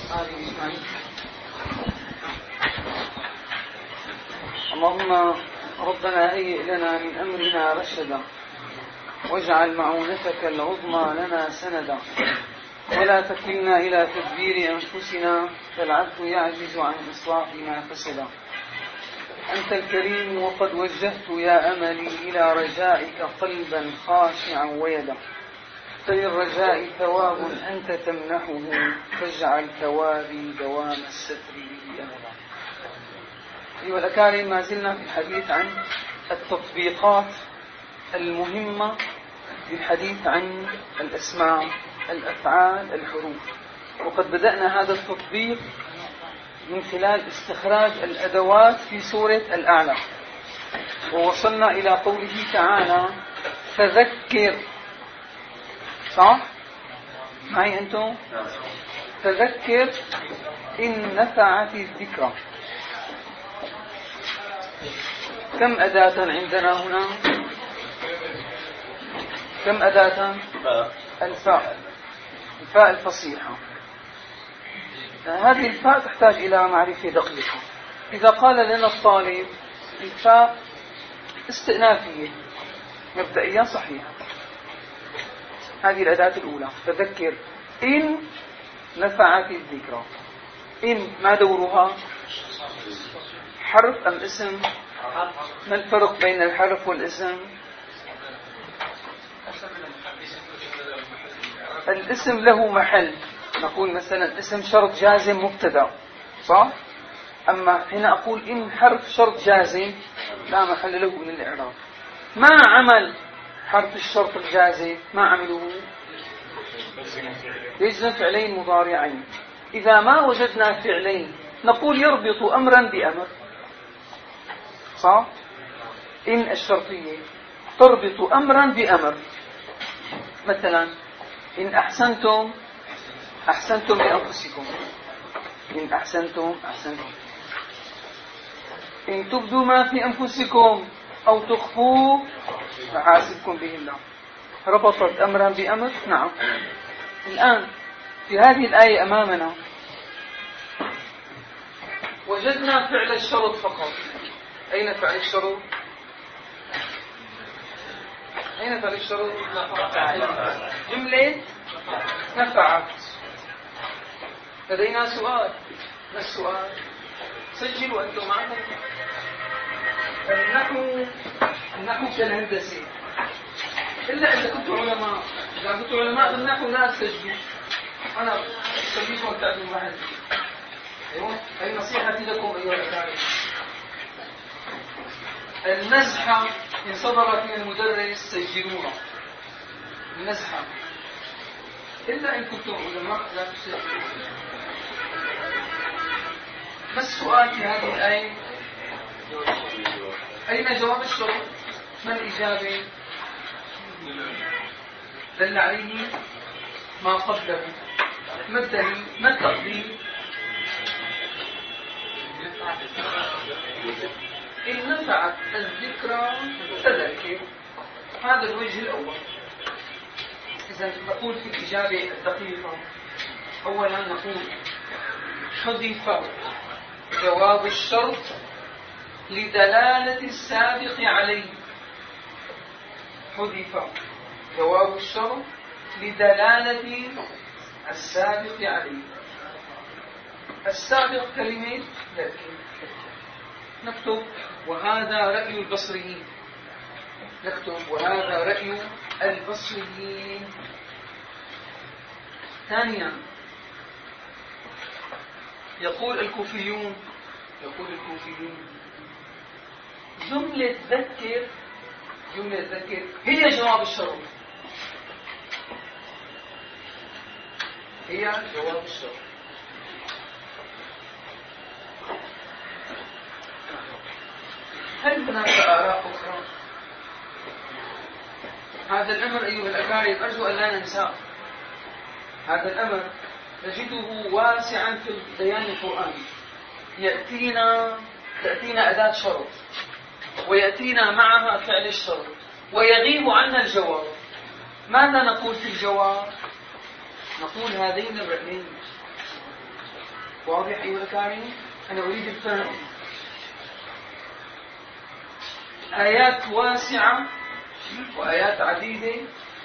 اللهم ربنا هيئ لنا من أمرنا رشدا واجعل معونتك العظمى لنا سندا ولا تكلنا إلى تدبير أنفسنا فالعبد يعجز عن إصلاح ما فسد. أنت الكريم وقد وجهت يا أملي إلى رجائك قلبا خاشعا ويدا، فللرجاء ثواب أنت تمنحه فاجعل ثوابي دوام الستر به أملا. أيها الأكارم، ما زلنا في الحديث عن التطبيقات المهمة للحديث عن الأسماء، الأفعال، الحروف، وقد بدأنا هذا التطبيق من خلال استخراج الأدوات في سورة الأعلى، ووصلنا إلى قوله تعالى فذكر. صح؟ معي أنتم؟ فذكر إن نفعت الذكرى. كم أداة عندنا هنا؟ كم أداة؟ الفاء الفصيحة. هذه الفاء تحتاج إلى معرفة دقيقة. إذا قال لنا الطالب الفاء استئنافية مبدئيا صحيحة، هذه الأداة الأولى فذكر إن نفعت الذكرى. إن ما دورها؟ حرف أم اسم؟ ما الفرق بين الحرف والاسم؟ الاسم له محل، نقول مثلا اسم شرط جازم مبتدا، صح؟ أما هنا أقول إن حرف شرط جازم لا محل له من الإعراب. ما عمل حرف الشرط الجازم؟ ما عمله؟ يجزم فعلين مضارعين. إذا ما وجدنا فعلين نقول يربط أمرا بأمر، صح؟ إن الشرطية تربط أمرا بأمر. مثلا إن أحسنتم أحسنتم لأنفسكم، إن أحسنتم أحسنتم. إن تبدوا ما في أنفسكم أو تخفوه فحاسبكم به الله. ربطت أمرا بأمر. نعم. الآن في هذه الآية أمامنا وجدنا فعل الشرط فقط. أين فعل الشرط؟ أين فعل الشرط؟ جملة نفعت. لدينا سؤال. ما السؤال؟ سجلوا أنتم معكم. النحو كالهندسة، إلا إذا كنتوا علماء. إذا كنتوا علماء بالنحو لا تسجلوا. أنا أسميكم تعلموا واحد. أيوة، هي نصيحتي لكم أيها الأخوة. المزحة إن صدرت من المدرس سجلوها. المزحة إلا إن كنتم علماء لا تسجلوا. ما السؤال في هذه الآية؟ أين جواب الشرط؟ ما الإجابة؟ دل عليه ما قبله. ما الدليل؟ ما التقدير؟ إن نفعت الذكرى فذكر. هذا الوجه الأول. إذا نقول في الإجابة الدقيقة أولا نقول حذف جواب الشرط لدلالة السابق عليه. حذف جواب الشرط لدلالة السابق عليه. السابق كلمة ذكر. نكتب وهذا رأي البصريين. نكتب وهذا رأي البصريين. ثانيا يقول الكوفيون جملة ذكر هي جواب الشرط. هي جواب الشرط. هل هناك آراء أخرى؟ هذا الأمر أيها الأكارم أرجو أن لا ننساه. هذا الأمر نجده واسعا في البيان القرآني. تأتينا أداة شرط ويأتينا معها فعل الشرط ويغيب عنا الجواب. ماذا نقول في الجواب؟ نقول هذين الرأيين. واضح أيها الأكارم؟ أنا أريد الفهم. آيات واسعة وآيات عديدة،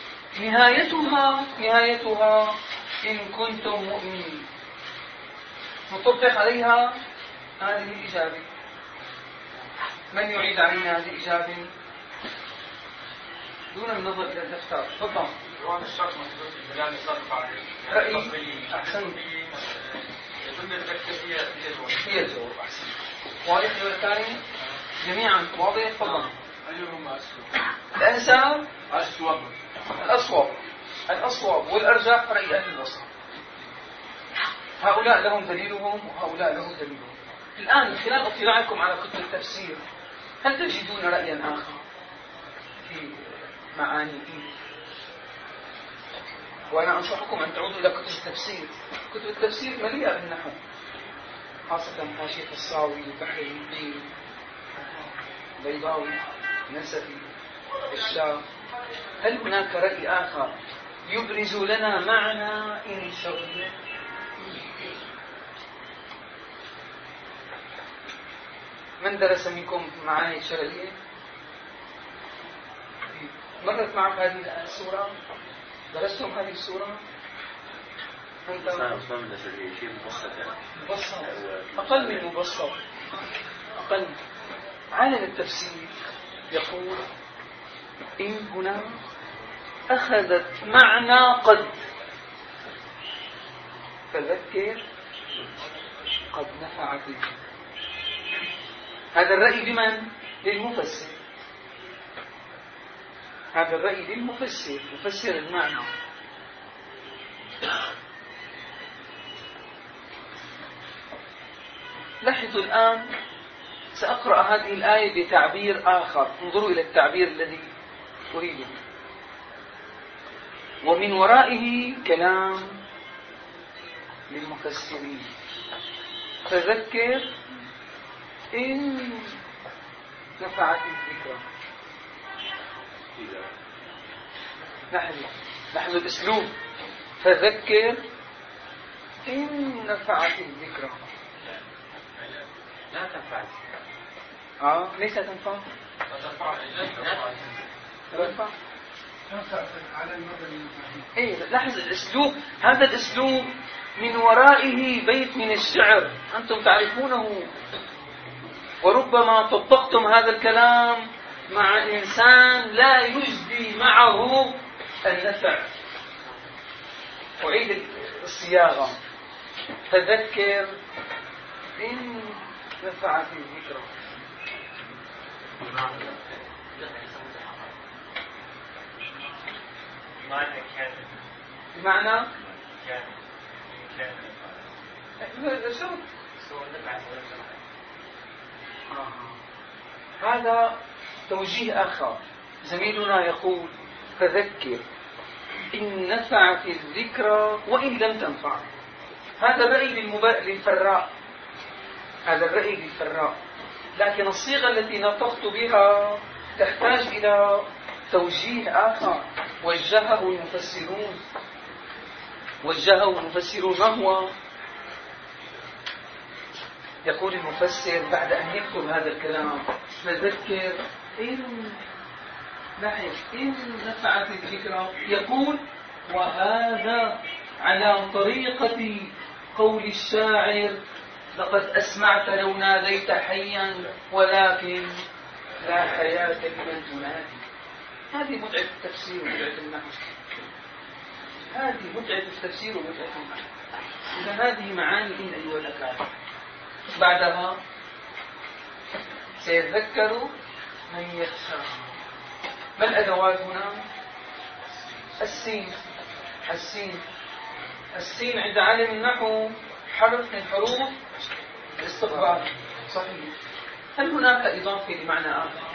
نهايتها إن كنتم مؤمنين. نطبق عليها هذه الإجابة. من يعيد علينا هذه الإجابة دون النظر إلى الدفتر؟ تفضل. رأيي أحسن هي الجواب. أحسن. واضح يا الكريم جميعا؟ واضح. تفضل. الأنسب الأصوب والأرجح رأي أهل الوسط. هؤلاء لهم دليلهم وهؤلاء لهم دليلهم. الآن من خلال اطلاعكم على كتب التفسير هل تجدون رأيا آخر في معاني إيه؟ وأنا أنصحكم أن تعودوا إلى كتب التفسير. كتب التفسير مليئة بالنحو، خاصة حاشية الصاوي وبحر الدين، بيضاوي، نسفي، الشاف. هل هناك رأي آخر يبرز لنا معنى إن الشرعية؟ من درس منكم معاني الشرعية؟ مرت معك هذه السورة؟ درستم هذه السورة؟ أنت مبسط، أقل من مبسط، أقل. عالم التفسير يقول إن هنا أخذت معنى قد، فذكر قد نفعت. هذا الرأي لمن؟ للمفسر. هذا الرأي للمفسر، مفسر المعنى. لاحظوا الآن سأقرأ هذه الآية بتعبير آخر. انظروا إلى التعبير الذي أريده. ومن ورائه كلام للمفسرين فذكر إن نفعت الذكرى. نحن الأسلوب فذكر إن نفعت الذكرى. لا تنفع. ليس تنفع. تنفع على المدى. إيه، لاحظ الأسلوب. هذا الأسلوب من ورائه بيت من الشعر أنتم تعرفونه، وربما طبقتم هذا الكلام مع إنسان لا يجدي معه النفع. أعيد الصياغة. فذكر إن نفعت الذكرى. بمعنى هذا توجيه آخر. زميلنا يقول فذكر إن نفعت الذكرى وإن لم تنفع. هذا الرأي للفراء، هذا الرأي للفراء، لكن الصيغة التي نطقت بها تحتاج إلى توجيه آخر وجهه المفسرون. ما هو؟ يقول المفسر بعد أن يكتب هذا الكلام فذكر إن نفعت الذكرى، يقول وهذا على طريقة قول الشاعر لقد أسمعت لو ناديت حيا ولكن لا حياة لمن تنادي. هذه متعة التفسير ومتعة النحو. هذه متعة التفسير ومتعة النحو. إذا هذه معاني إن أيها الأكارم. بعدها سيذكر من يخشى. ما الأدوات هنا؟ السين عند عالم النحو حرف من حروف الاستقبال. صحيح. هل هناك إضافة لمعنى آخر؟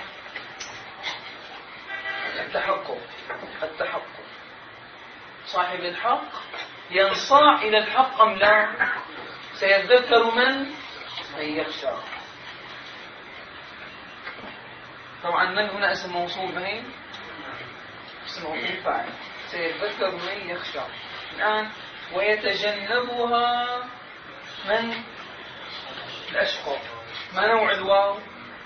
التحقق. صاحب الحق ينصاع إلى الحق أم لا؟ سيذكر من يخشى. طبعا من هنا اسم موصول، بهين اسم موصول فاعل. سيذكر من يخشى. الآن ويتجنبها من الأشقى. ما نوع الواو؟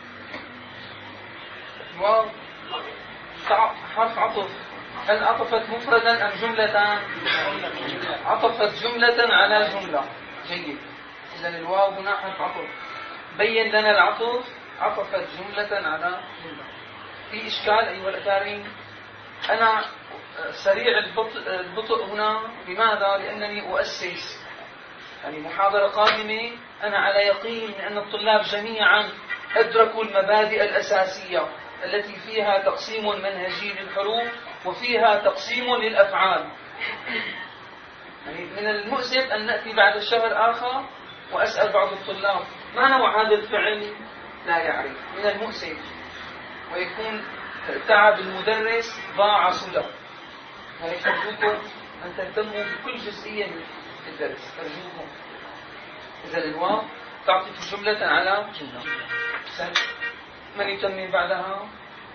الواو حرف عطف. هل عطفت مفردا أم جملة؟ عطفت جملة على جملة. جيد. إذا الواو هنا حرف عطف. بين لنا العطف. عطفت جملة على جملة. في إشكال أيها الأكارم؟ أنا سريع البطء هنا. لماذا؟ لأنني أؤسس يعني محاضرة قادمة أنا على يقين من أن الطلاب جميعا أدركوا المبادئ الأساسية التي فيها تقسيم منهجي للحروف وفيها تقسيم للأفعال. يعني من المؤسف أن نأتي بعد شهر آخر وأسأل بعض الطلاب ما نوع هذا الفعل؟ لا يعرف. من المؤسف. ويكون تعب المدرس ضاع سدى. أرجوكم أن تهتموا بكل جزئية في الدرس. أرجوكم. إذا الواو تعطف جملة على جملة. من يتمم بعدها؟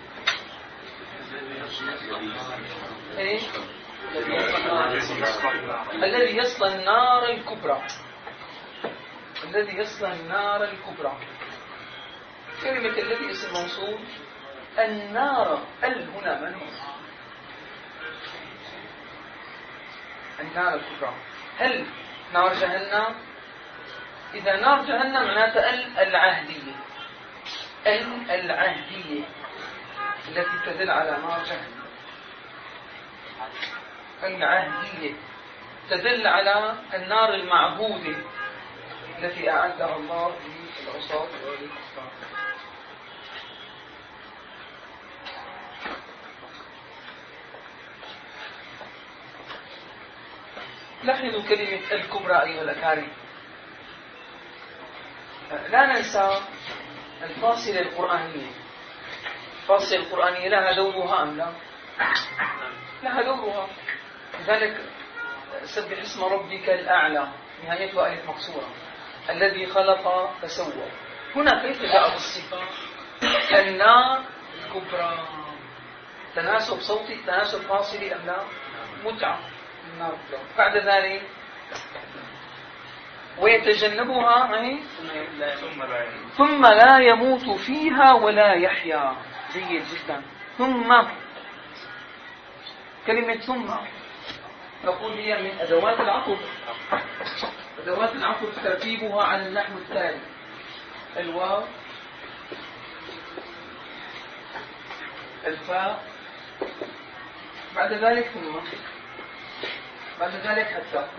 إيه؟ الذي يصلى النار الكبرى. الذي يصلى النار الكبرى. كلمة الذي اسم موصول. النار هنا من هو؟ النار الكبرى. هل نار جهنم؟ إذا نار جهنم معناتها العهدية. العهدية التي تدل على نار جهنم. العهدية تدل على النار المعبودة التي أعدها الله للعصاة والكفار. لاحظوا كلمة الكبرى أيها الأكارم. لا ننسى الفاصلة القرآنية. الفاصلة القرآنية لها دورها أم لا؟ لها دورها. لذلك سبح اسم ربك الأعلى نهايتها ألف مكسورة. الذي خلق فسوى. هنا كيف جاء بالصفة؟ النار الكبرى. تناسب صوتي تناسب فاصلي أم لا؟ متعة. النار الكبرى. بعد ذلك ويتجنبها ثم لا يموت فيها ولا يحيا. جيد جدا. ثم كلمة ثم نقول هي من أدوات العطف. أدوات العطف ترتيبها على النحو التالي: الواو، الفاء، بعد ذلك ثم، بعد ذلك حتى.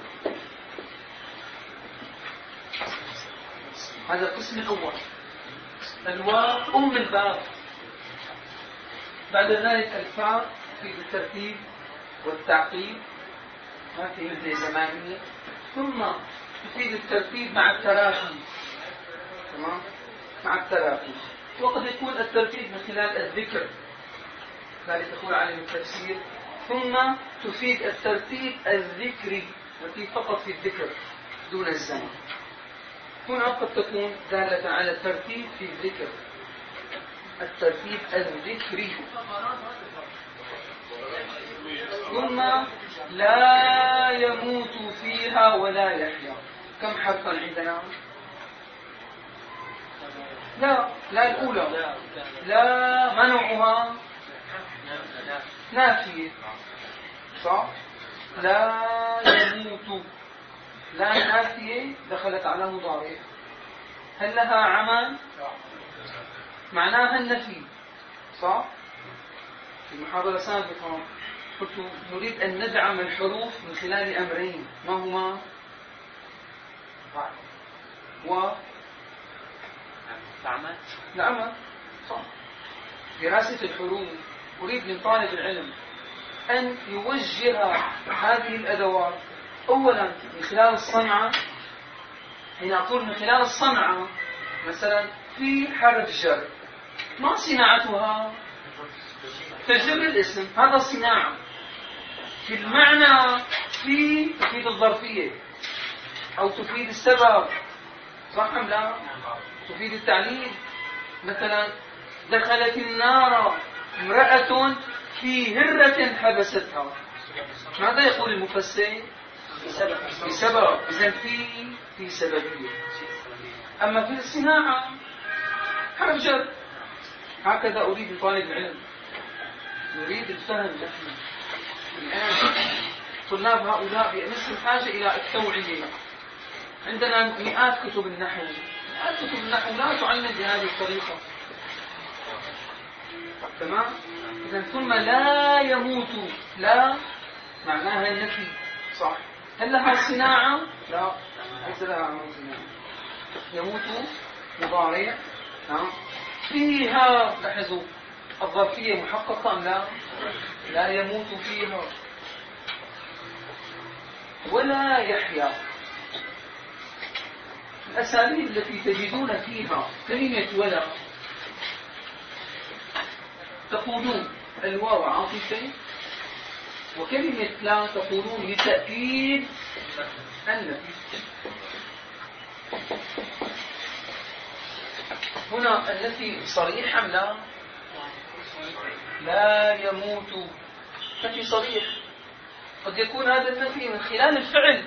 هذا القسم الأول. الواو أم الباب. بعد ذلك الفاء في الترتيب والتعقيب ما في مثل زمانية. ثم تفيد الترتيب مع التراخي. تمام؟ مع التراخي. وقد يكون الترتيب من خلال الذكر. ذلك تقول عالم التفسير ثم تفيد الترتيب الذكري التي فقط في الذكر دون الزمن. هنا قد تكون دالة على الترتيب في الذكر. الترتيب الذكري. ثم لا يموت فيها ولا يحيا. كم حرفا عندنا؟ لا الأولى. لا ما نوعها؟ نافية. صح؟ لا يموت. لا نافية دخلت على مضارع. هل لها عمل؟ معناها النفي. صح؟ في المحاضرة سابقة قلت نريد أن ندعم الحروف من خلال أمرين. ما هما؟ العمل. صح. دراسة الحروف. أريد من طالب العلم أن يوجه هذه الأدوات أولا من خلال الصنعة. حين أقول من خلال الصنعة مثلا في حرف جر، ما صناعتها؟ تجر الاسم، هذا صناعة. في المعنى في تفيد الظرفية أو تفيد السبب. صح أم لا؟ تفيد التعليل. مثلا دخلت النار امرأة في هرة حبستها. ماذا يقول المفسر؟ بسبب. إذن في سببية. أما في الصناعة حرف جر. هكذا أريد من طالب العلم، نريد الفهم نحن الآن. طلاب هؤلاء بأمس الحاجة إلى التوعية. عندنا مئات كتب النحو، لا تعلم بهذه الطريقة. تمام؟ إذن ثم لا يموت، لا معناها النفي، صح؟ هل لها صناعة؟ لا، ليس لها صناعة. يموت مضارع. فيها، لاحظوا الظرفية محققة أم لا؟ لا يموت فيها. ولا يحيا. الأساليب التي تجدون فيها كلمة ولا تقولون الواو عاطفة، وكلمة لا تقولون لتأكيد النفي. هنا النفي صريح أم لا؟ لا يموت نفي صريح. قد يكون هذا النفي من خلال الفعل،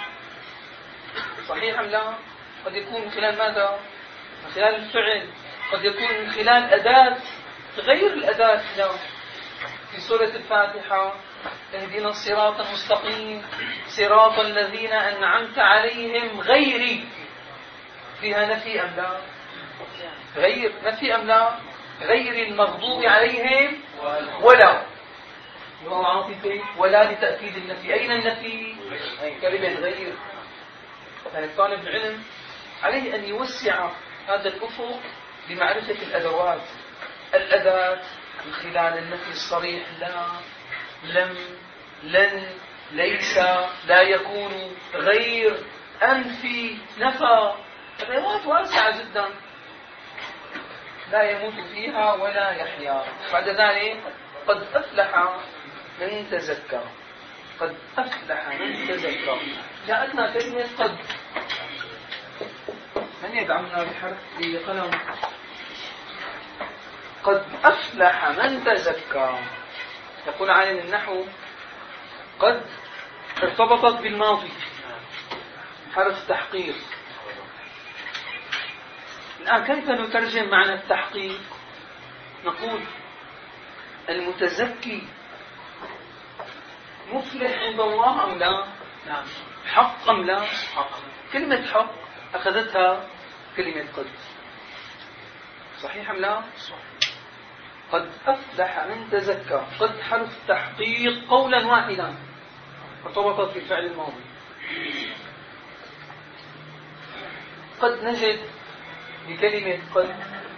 صحيح أم لا؟ قد يكون من خلال ماذا؟ من خلال الفعل. قد يكون من خلال أداة غير الأداة. لا، في سورة الفاتحة اهدنا الصراط المستقيم صراط الذين أنعمت عليهم غير، فيها نفي أم لا؟ غير نفي أم لا؟ غير المغضوب عليهم ولا، وهو عاطفة ولا لتأكيد النفي. أين النفي؟ كلمة غير. يعني طالب العلم عليه أن يوسع هذا الأفق بمعرفة الأدوات. الأداة من خلال النفي الصريح، لا، لم، لن، ليس، لا يكون، غير، أنفي، نفى. الأدوات واسعة جدا. لا يموت فيها ولا يحيا. بعد ذلك قد أفلح من تزكى. قد أفلح من تزكى. جاءتنا كلمة قد. من يدعمنا بقلم؟ قد أفلح من تزكى. يقول عالم النحو قد ارتبطت بالماضي، حرف تحقيق. الآن كيف نترجم معنى التحقيق؟ نقول المتزكي مفلح عند الله أم لا؟ نعم. حق أم لا؟ حق. كلمة حق أخذتها كلمة قد، صحيح أم لا؟ صحيح. قد أفلح من تزكى. قد حرف تحقيق قولا واحدا ارتبطت بالفعل الماضي. قد نجد بكلمة قد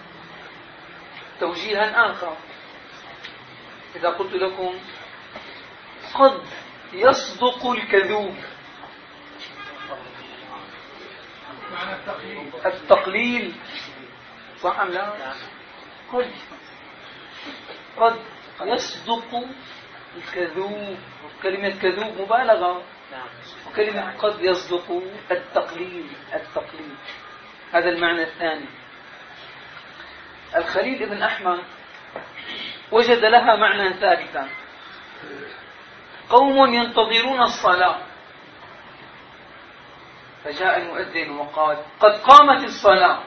توجيها آخر. إذا قلت لكم قد يصدق الكذوب، التقليل، صح أم لا؟ قد يصدق الكذوب. كلمة كذوب مبالغة، وكلمة قد يصدق التقليل. هذا المعنى الثاني. الخليل ابن أحمد وجد لها معنى ثالثا. قوم ينتظرون الصلاة فجاء المؤذن وقال قد قامت الصلاة.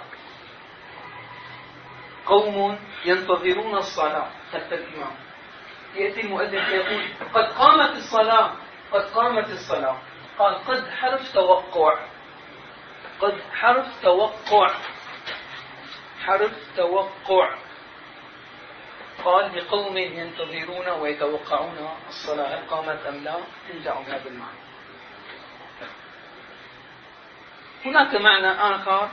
قوم ينتظرون الصلاة خلف الإمام، يأتي المؤذن فيقول قد قامت الصلاة، قد قامت الصلاة. قال قد حرف توقع. قد حرف توقع، حرف توقع. قال لقوم ينتظرون ويتوقعون الصلاة هل قامت أم لا، انجعوا بهذا المعنى. هناك معنى آخر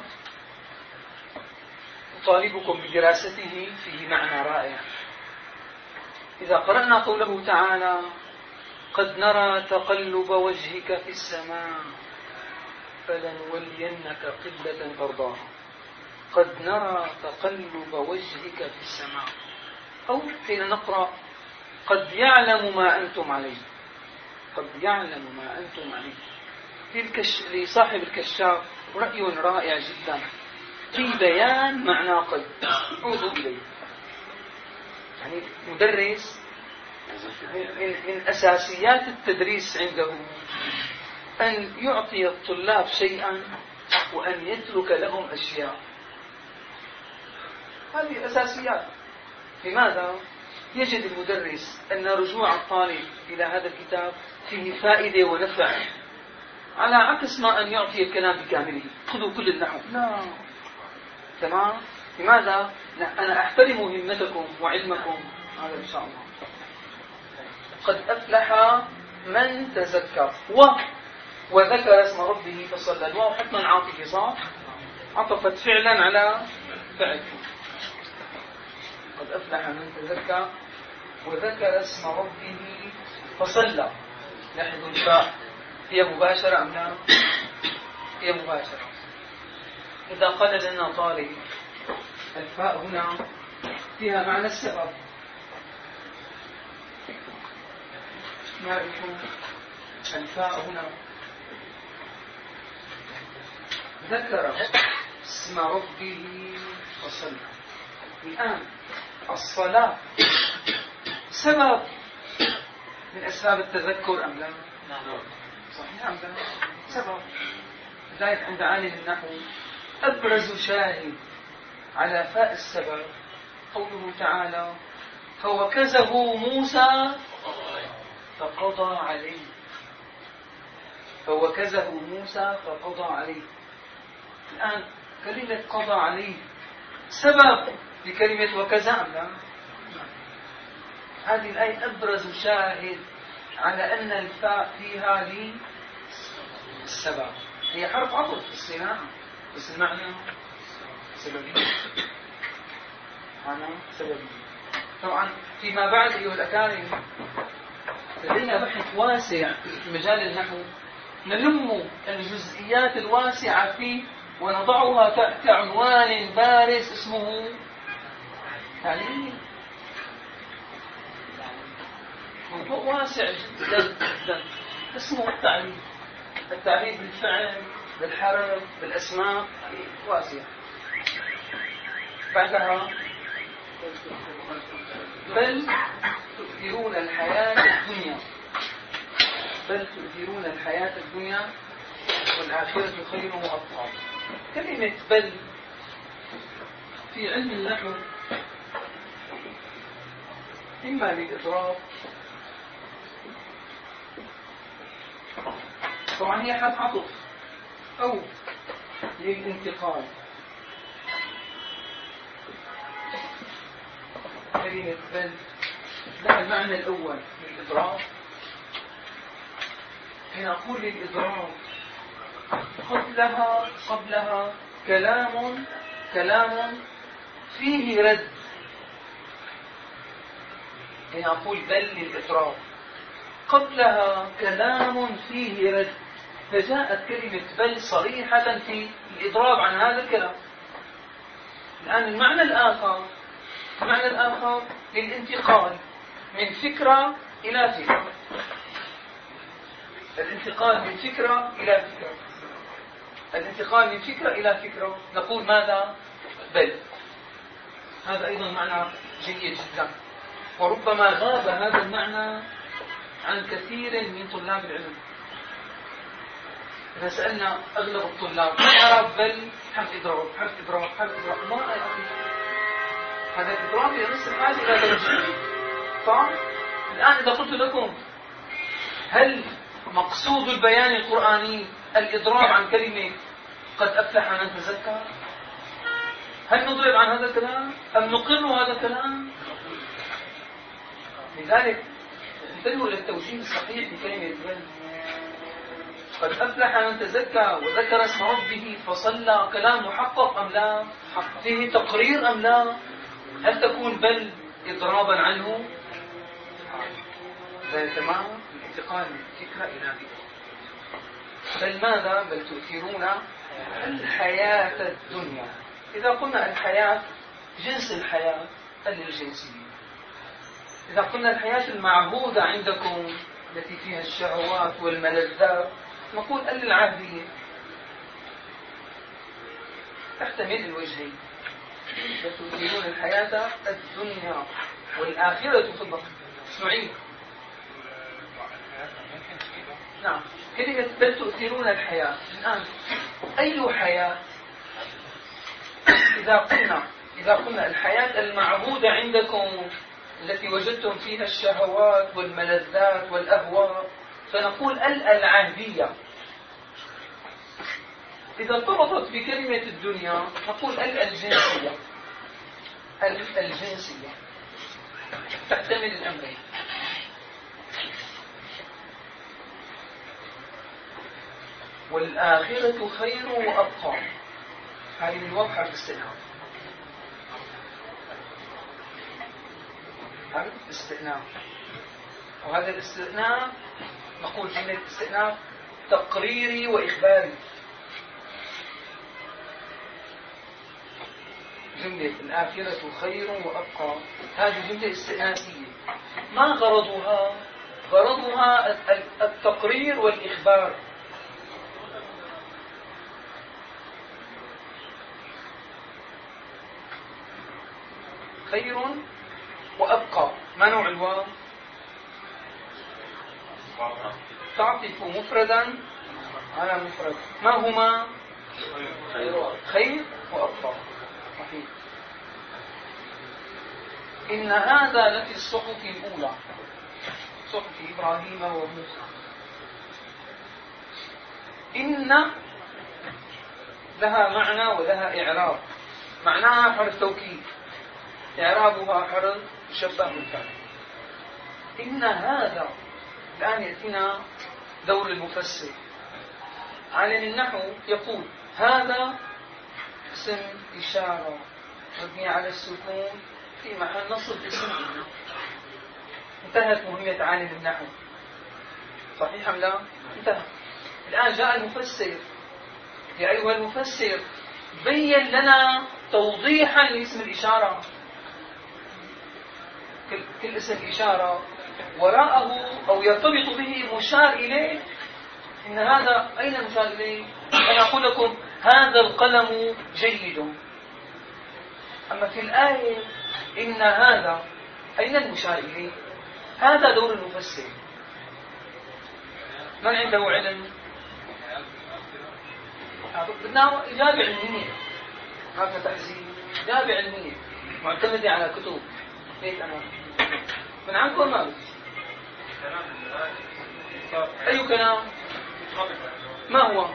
أطالبكم بدراسته، فيه معنى رائع. إذا قرأنا قوله تعالى قد نرى تقلب وجهك في السماء فلنولينك قبلة ترضاها. قد نرى تقلب وجهك في السماء. أو حين نقرأ قد يعلم ما أنتم عليه. قد يعلم ما أنتم عليه. لصاحب الكشاف رأي رائع جدا في بيان معنى قد. عودوا إليه. يعني مدرس من أساسيات التدريس عنده أن يعطي الطلاب شيئا وأن يترك لهم أشياء. هذه أساسيات. لماذا؟ يجد المدرس أن رجوع الطالب إلى هذا الكتاب فيه فائدة ونفع، على عكس ما أن يعطي الكلام بكامله، خذوا كل النحو. لا، تمام. لماذا؟ أنا أحترم همتكم وعلمكم، هذا إن شاء الله. قد أفلح من تزكى وذكر اسم ربه فصلى. الواو حتما عاطفة، صح؟ عطفت فعلا على فعل. قد أفلح من تزكى وذكر اسم ربه فصلى. لاحظوا الفاء هي مباشرة أم لا؟ هي مباشرة. إذا قال لنا طالب الفاء هنا فيها معنى السبب، نعرف الفاء هنا ذكر اسم ربه فصلى. الآن الصلاة سبب من أسباب التذكر أم لا؟ صحيح أم لا؟ سبب. لذلك عند عالم النحو أبرز شاهد على فاء السبب قوله تعالى: فوكزه موسى فقضى عليه. فوكزه موسى فقضى عليه. الآن كلمة قضى عليه سبب لكلمة وكزا أم لا؟ هذه الآية أبرز شاهد على أن الفاء فيها للسبب. هي حرف عطف في الصناعة بس المعنى سببي. معنى سببي. طبعا فيما بعد أيها الأكارم لدينا بحث واسع في مجال النحو، نلم الجزئيات الواسعة فيه ونضعها تحت عنوان بارز اسمه تعليم. موضوع واسع جدا جدا اسمه التعليم. التعليم بالفعل، بالحرف، بالأسماء، واسع. بعدها بل تؤثرون الحياة الدنيا. بل تؤثرون الحياة الدنيا والآخرة خير وأبقى. كلمة بل في علم النحو إما للإضراب، طبعا هي حرف عطف، أو للانتقال. كلمة بل لها المعنى الأول للإضراب. حين أقول للإضراب قبلها كلام فيه رد. حين أقول بل للإضراب قبلها كلام فيه رد، فجاءت كلمة بل صريحة في الإضراب عن هذا الكلام. الآن المعنى الآخر للانتقال من فكرة إلى فكرة. الانتقال من فكرة إلى فكرة. الانتقال من فكرة إلى فكرة نقول ماذا؟ بل. هذا أيضا معنى جيد جدا، وربما غاب هذا المعنى عن كثير من طلاب العلم. إذا سألنا أغلب الطلاب ما يعرف بل حرف إضراب، حرف إضراب، حرف إضراب. ما أعرف هذا الإضراب ينص الحاجة إلى درجة. صح؟ الآن إذا قلت لكم هل مقصود البيان القرآني الإضراب عن كلمة قد أفلح من تزكى؟ هل نضرب عن هذا الكلام أم نقر هذا الكلام؟ لذلك انتبهوا للتوجيه الصحيح لكلمة بل. قد أفلح من تزكى وذكر اسم ربه فصلى، كلام محقق أم لا؟ فيه تقرير أم لا؟ هل تكون بل إضرابا عنه؟ ذلك تمام الانتقال من فكرة إلى فكرة. بل ماذا؟ بل تؤثرون الحياة الدنيا. إذا قلنا الحياة جنس الحياة الجنسية. إذا قلنا الحياة المعهودة عندكم التي فيها الشهوات والملذات نقول العهدية. تحتمل الوجهين. تؤثرون الحياة الدنيا والآخرة في البطن. نعيد. نعم كلمة بل تؤثرون الحياة. الآن أي حياة؟ إذا قلنا الحياة المعبودة عندكم التي وجدتم فيها الشهوات والملذات والأهواء، فنقول العهدية. إذا ارتبطت بكلمة الدنيا نقول الجنسية. الجنسية تحتمل الأمرين. والآخرة خير وأبقى، هذه من واضحة في الاستئناف. هذا الاستئناف، وهذا الاستئناف نقول جملة استئناف تقريري وإخباري. جملة الآخرة خير وأبقى هذه جملة استئنافية. ما غرضها؟ غرضها التقرير والإخبار. خير وأبقى. ما نوع الواو؟ تعطف مفردا على مفرد. ما هما؟ خير وأبقى. صحيح. إن هذا لفي الصحف الأولى، صحف إبراهيم وموسى. إن لها معنى ولها إعراب. معناها حرف توكيد، إعرابها حرف شبه بالفعل. إن هذا. الآن يأتينا دور المفسر. عالم النحو يقول هذا اسم إشارة مبني على السكون في محل نصب اسم إن. انتهت مهمة عالم النحو. صحيح أم لا؟ انتهى. الآن جاء المفسر. يا أيها المفسر بين لنا توضيحا لاسم الإشارة. كل اسم إشارة وراءه أو يرتبط به مشار إليه. إن هذا أين المشار إليه؟ أنا أقول لكم هذا القلم جيد. أما في الآية إن هذا أين المشار إليه؟ هذا دور المفسر. من عنده علم؟ بدنا إجابة علمية، هذا تحزين. إجابة علمية معتمدة على كتب. هيك أنا من عندكم ما أي كلام؟ ما هو؟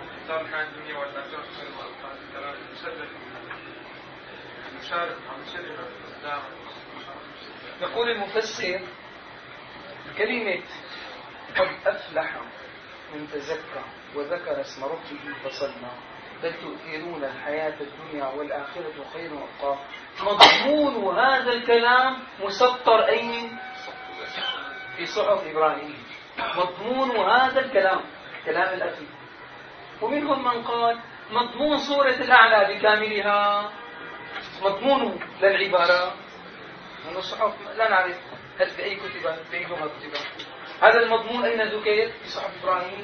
يقول المفسر كلمة قد أفلح من تزكى وذكر اسم ربه فصلى بل تؤثرون الحياة الدنيا والآخرة خير وأبقى. مضمون هذا الكلام مسطر أين؟ في صحف إبراهيم. مضمون هذا الكلام كلام الأخي. ومنهم من قال مضمون سورة الأعلى بكاملها. مضمون للعبارة من الصحف لا نعرف هل في أي كتبة في أي لغة كتبة. هذا المضمون أين ذكر؟ في صحف إبراهيم.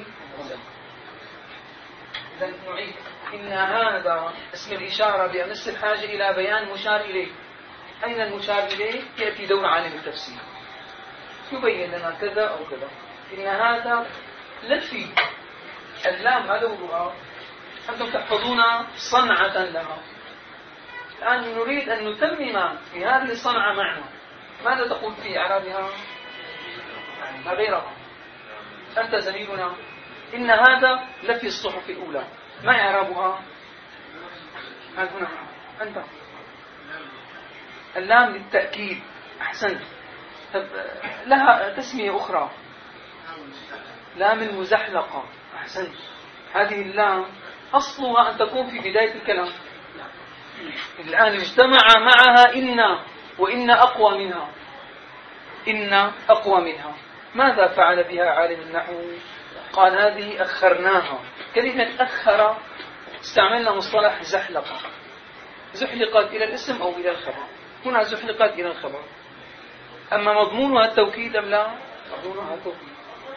إذن نعيد. إن هذا اسم الإشارة بأمس الحاجة إلى بيان مشار إليه. أين المشار إليه؟ يأتي دور عالم التفسير يبين لنا كذا أو كذا. إن هذا لفي اللام ما دورها. أنتم تحفظون صنعة لها. الآن نريد أن نتمم في هذه الصنعة معنا. ماذا تقول في إعرابها؟ ما غيرها. أنت زميلنا. إن هذا لفي الصحف الأولى. ما إعرابها؟ هنا أنت. اللام للتأكيد. أحسنت. لها تسمية أخرى لام المزحلقة. أحسنت. هذه اللام أصلها أن تكون في بداية الكلام. الآن اجتمع معها إن، وإن أقوى منها. إن أقوى منها. ماذا فعل بها عالم النحو؟ قال هذه أخرناها. كلمة أخر استعملنا مصطلح زحلقة. زحلقت إلى الاسم أو إلى الخبر. هنا زحلقت إلى الخبر. أما مضمونها التوكيد أم لا؟ مضمونها التوكيد.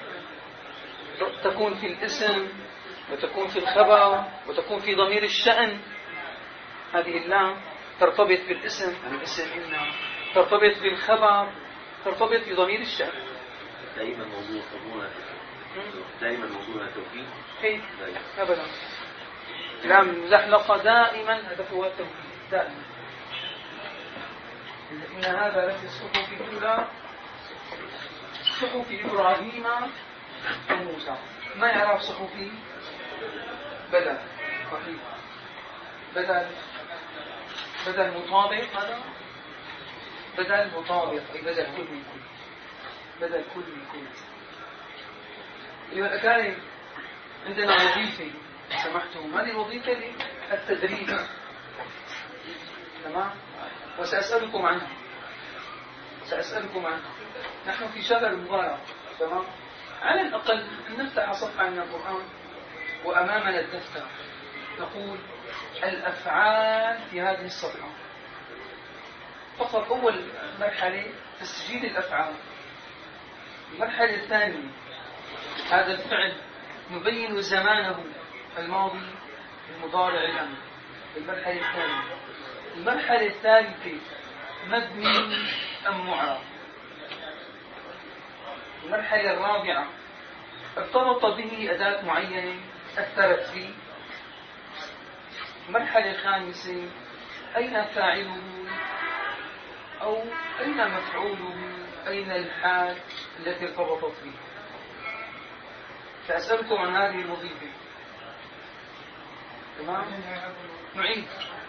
تكون في الاسم وتكون في الخبر وتكون في ضمير الشأن. هذه اللام ترتبط بالاسم، الاسم إن، ترتبط بالخبر، ترتبط بضمير الشأن. دائما موضوع دائما موضوع التوكيد؟ كيف؟ أبدا. لام زحلقة دائما هدفها التوكيد دائما. إن هذا لفي الصحف الأولى صحف إبراهيم وموسى. ما يعرف صحفي؟ بدل صحيح. بدل مطابق، هذا بدل مطابق أي بدل كل من كل. بدل كل من كل. إذا كان عندنا وظيفة سمحتم، هذه الوظيفة للتدريب، تمام؟ وسأسألكم عنها. نحن في شهر المبارك، تمام؟ على الأقل أن نفتح صفحة من القرآن وأمامنا الدفتر نقول الأفعال في هذه الصفحة. فقط أول مرحلة تسجيل الأفعال. المرحلة الثانية هذا الفعل نبين زمانه الماضي المضارع الأمر. المرحلة الثالثة مبني أم معرب. المرحلة الرابعة ارتبط به أداة معينة أثرت فيه. المرحلة الخامسة أين فاعله أو أين مفعوله، أين الحال التي ارتبطت به. سأسألكم عن هذه الوظيفة. تمام؟ نعيد.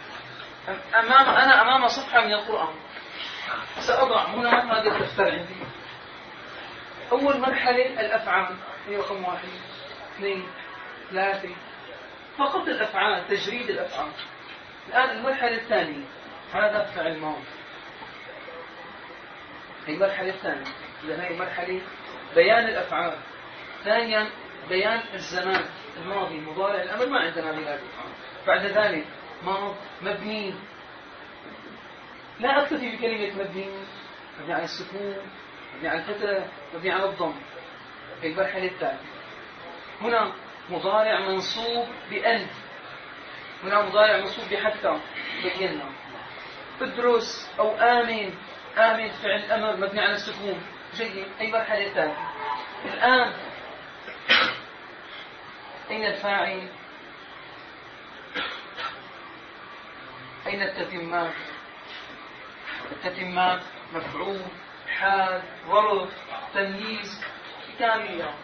أنا أمام صفحة من القرآن، سأضع هنا هذا الدفتر عندي. أول مرحلة الأفعال هي رقم 1 2 3 فقط الأفعال، تجريد الأفعال. الآن المرحلة الثانية هذا فعل ماضي. هي المرحلة الثانية، إذا هي مرحلة بيان الأفعال. ثانيا بيان الزمان الماضي المضارع الأمر، ما عندنا هذه الأفعال. بعد ذلك مبني، لا أكتفي بكلمة مبني على السكون، مبني على الفتح، مبني على الضم. في المرحلة الثالثة هنا مضارع منصوب بأن، هنا مضارع منصوب بحتى، بينا. ادرس أو آمن فعل أمر مبني على السكون. جيد. أي مرحلة الثالثة. الآن أين الفاعل؟ أين التتمات؟ مفعول، حال، ظرف، تمييز، كاملة.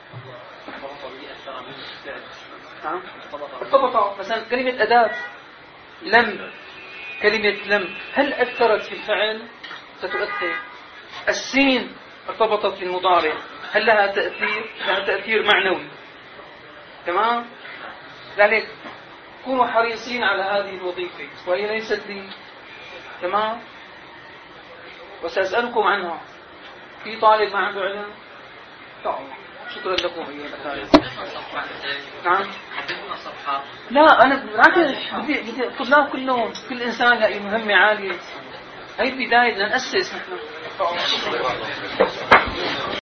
ارتبط مثلا كلمة أداة لم، هل أثرت في الفعل؟ ستؤثر. السين ارتبطت في المضارع، هل لها تأثير؟ لها تأثير معنوي. تمام؟ لذلك كونوا حريصين على هذه الوظيفة وهي ليست لي. تمام؟ وسأسألكم عنها. في طالب ما عنده علم؟ تعال. شكرا لكم أيها الأخوة. نعم. لا أنا بدي الطلاب كلهم، كل إنسان له مهمة عالية. هي البداية، بدنا نأسس نحن.